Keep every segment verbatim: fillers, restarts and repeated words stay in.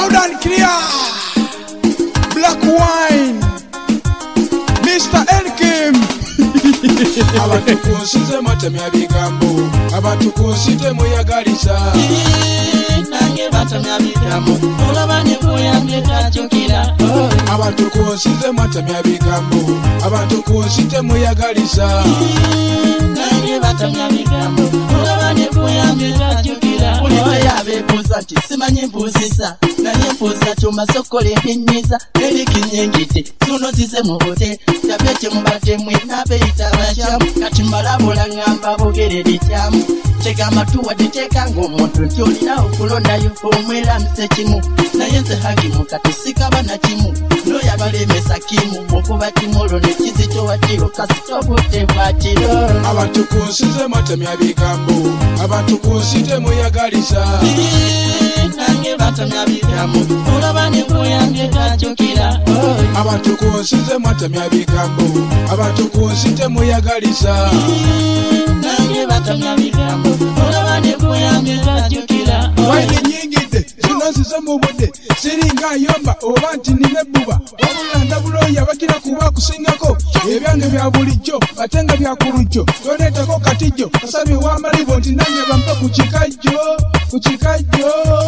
Loud and clear. Black wine. Mister Elkim. Abantu kunsize matemya bigambo. Abantu kunsite muyagalisa. Nange batamya bigambo. Olabanye kuyambye tajukira. Abantu kunsize matemya bigambo. Abantu kunsite muyagalisa. Nange batamya bigambo. Olabanye kuyambye tajukira. Ulite yabebuuza nti simanyi mbuuzisa. Naye mbuuza kyuma sokola empinyiza. Eri kinyengite tunozize mu bote. Tabete mubadde mwena beyita abakyamu. Kati malabula ngamba bogereri kyamu. Tega amatu wadde teeka ng'omuntu nti olina okulondayo omweramise kimu. Naye nze hakimu kati sikaba na kimu. Loya balemesa kimu okuba kimolo ne kizitowa kiro kasita obudde bwa kiro. Abantu kunsize matemya bigambo. Abantu kunsite muyagalisa. Nange batamya bigambo. Olabanye kuyambye tajukira. Abantu kunsize matemya bigambo. Abantu kunsite muyagalisa. Nange batamya bigambo. Olabanye kuyambye tajukira. Wine nyingide zinosize mu budde siringa yomba oba nti nimebbuba wabula ndabuloya bakira kuba kusingako ebyange bya bulijjo batenga bya kulujjo toleetako katijjo asabye wamalibo nti nange bampe ku kikajjo ku kikajjo.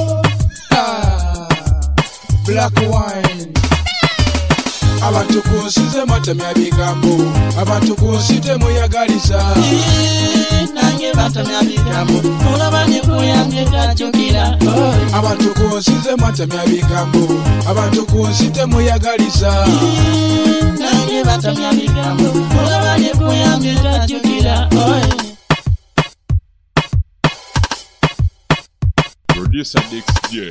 Black wine. Abantu kunsize matemya bigambo. Abantu kunsite muyagalisa. Nange batamya bigambo. Olabanye kuyambye tajukira. Abantu kunsize matemya bigambo. Abantu kunsite muyagalisa. Nange batamya bigambo. Olabanye kuyambye tajukira. Producer Dix J.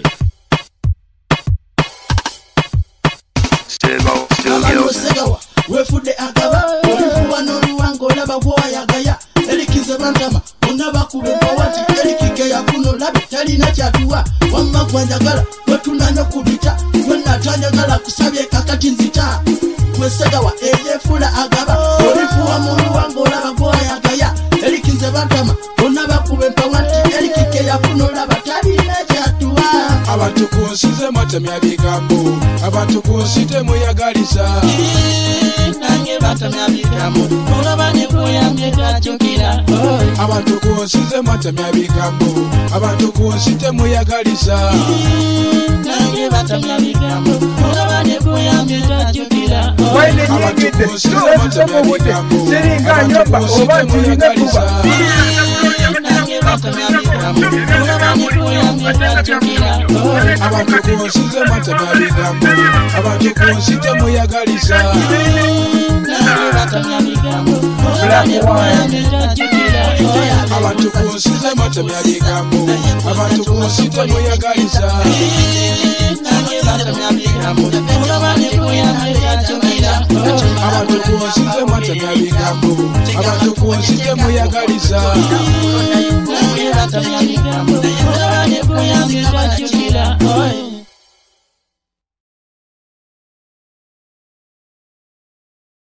Segawa wefudde agaba olifuwa n'oluwanga olaba bw'oyagaya erikize bantama onabakube bawati erikigeya kuno labi talina kyatuwa wamma gwanjagala wetunanya kubita wenatanjagala kusabye kakati nzita wesegawa eyefula agaba olifuwa mu luwanga olaba bw'oyagaya erikize bantama onabakube bawati erikigeya kuno laba talina kyatuwa. Abantu kunsize matemya bigambo. Abantu kunsite muyagalisa. Nange batamya bigambo. Olabanye kuyambye tajukira. Abantu kunsize matemya bigambo. Abantu kunsite muyagalisa. Nange batamya bigambo. Olabanye kuyambye tajukira. Wine nyingide zinosize mu budde siringa yomba oba nti nimebbuba. Nange batamya bigambo. Olabanye kuyambye tajukira. Abantu kunsize matemya bigambo. Abantu kunsite muyagalisa. Nange batamya bigambo. Olabanye kuyambye tajukira. Abantu kunsize matemya bigambo. Abantu kunsite muyagalisa. Nange batamya bigambo. Olabanye kuyambye tajukira. Abantu kunsize matemya bigambo. Abantu kunsite muyagalisa.